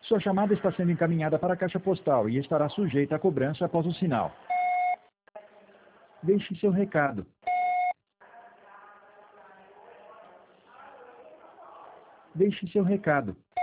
Sua chamada está sendo encaminhada para a caixa postal e estará sujeita a cobrança após o sinal. Deixe seu recado. Deixe seu recado.